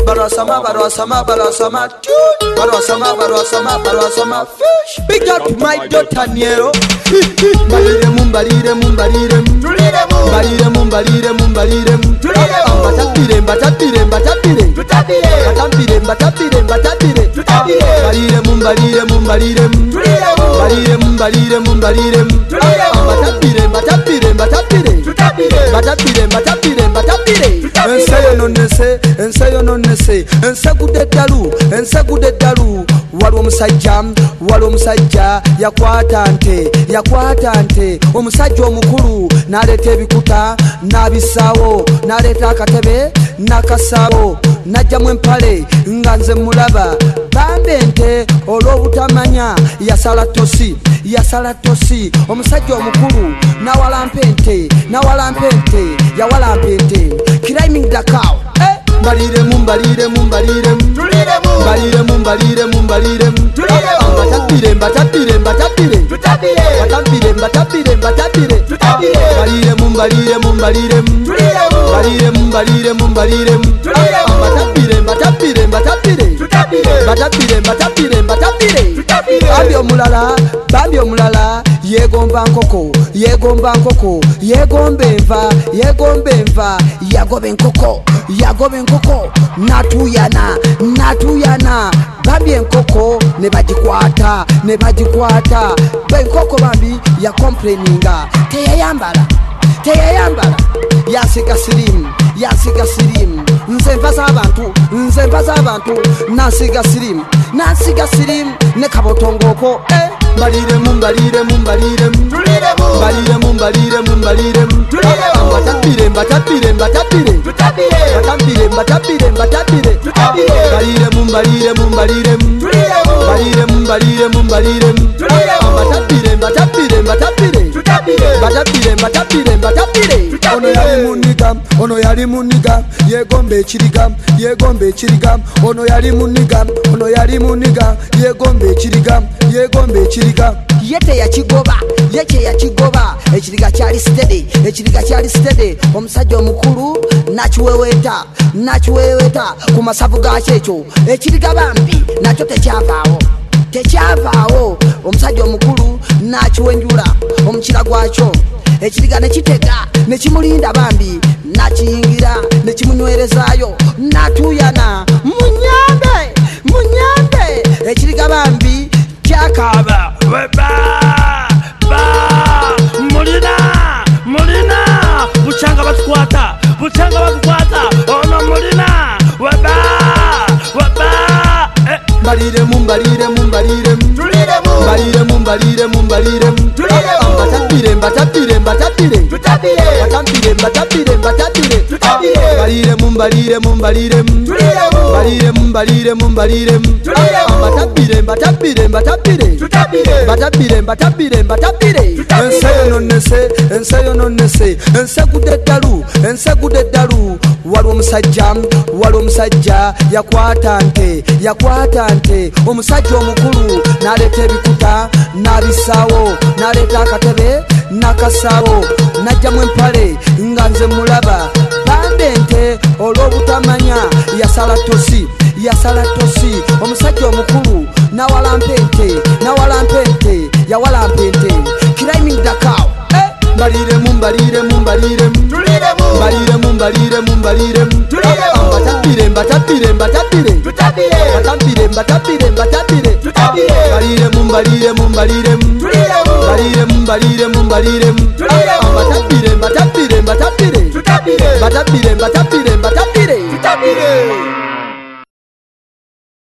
barasama fish. Big up my daughter Niero. Balire mumbalire ensayo nonese ensagude dalu wali omusajja yakwata nte omusajja omukulu naleeta ebikuta nabisaawo naleeta akatebe nakasaawo najjamu empale nga nze mulaba bambe nte olw'obutamanya yasala tosi omusajja omukulu nawalampa ente yawalampa ente climbing the cow. Balire bambi omulala yegomba nkoko yegomba enva yagoba enkoko natuyana bambi enkoko ne bagikwata benkoko bambi yakomplaininga teyayambala yasiga sirimu nze nva z'abantu nasiga sirimu ne kabotongoko. Balire ono yali muniga yegomba ekiriga ono yali muniga yegomba ekiriga yete yakigoba ekiriga kyali steady omusajja omukulu nakiweweta ku masavu gakyo ekyo ekiriga bambi nakyo tekyavaawo omusajja omukulu nakiwenjula omukira gwakyo ekiriga nekitega nekimulinda bambi nakiyingira nekimunywerezaayo natuyana munyambe ekiriga bambi kyakaaba mulina bukyanga batukwata ono mulina balire ensayo nonese ensagude dalu wali omusajja yakwata nte omusajja omukulu naleeta ebikuta nabisaawo naleeta akatebe nakasaawo najjamu empale nga nze mulaba bambe ente olw'obutamanya yasala tosi omusajja omukulu nawalampa ente yawalampa ente climbing the cow. Balire mumbalire